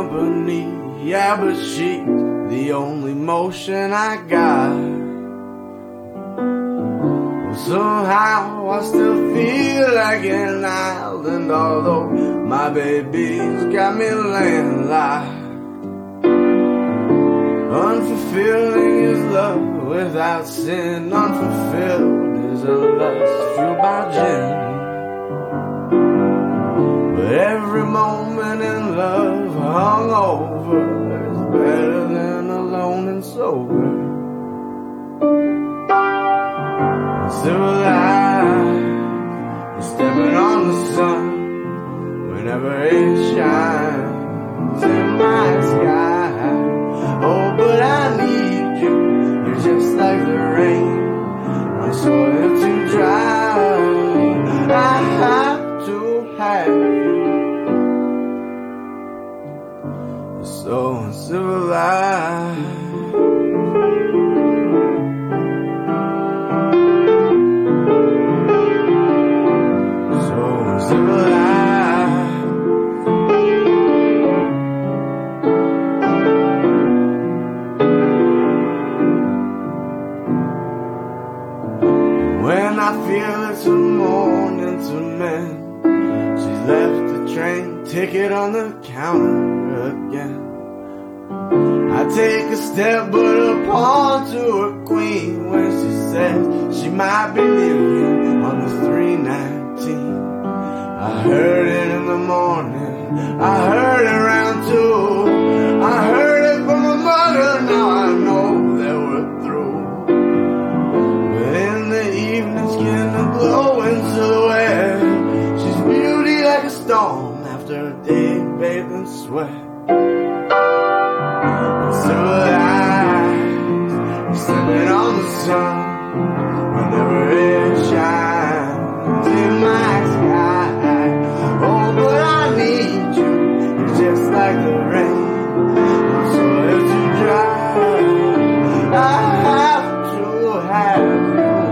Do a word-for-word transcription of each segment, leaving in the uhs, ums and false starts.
company, yeah, but she's the only motion I got. Well, somehow I still feel like an island, although my baby's got me landlocked. Unfulfilling is love without sin. Unfulfilled is a lust fueled by gin. But every moment in love hungover is better than alone and sober. Civilized and stepping on the sun whenever it shines in my sky. Oh, but I need you, you're just like the rain, I'm soil too dry. I have to have you, so uncivilized. So uncivilized. When I feel it's a morning to mend, she's left the train ticket on the counter again. I take a step but a pawn to her queen when she says she might be leaving on the three nineteen. I heard it in the morning, I heard it around two. I heard it from my mother, now I know that we're through. But in the evening, skin to glow in silhouette, she's beauty like a storm after a day bathed in sweat. Civilized, stepping on the sun whenever it shines in my sky. Oh, but I need you, you're just like the rain, I'm so too dry. I have to have you.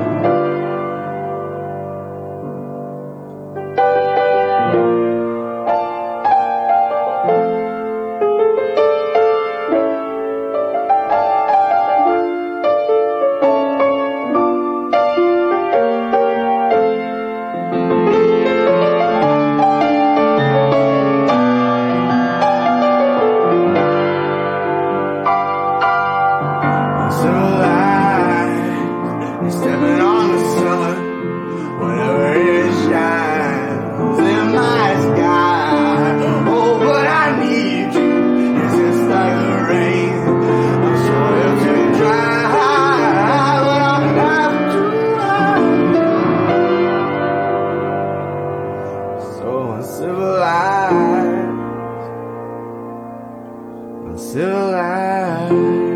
Civilized, stepping on the sun whenever it shines in my sky. Oh, but I need you, it's just like the rain, I'm sure too dry. But I have to have you. So uncivilized, uncivilized.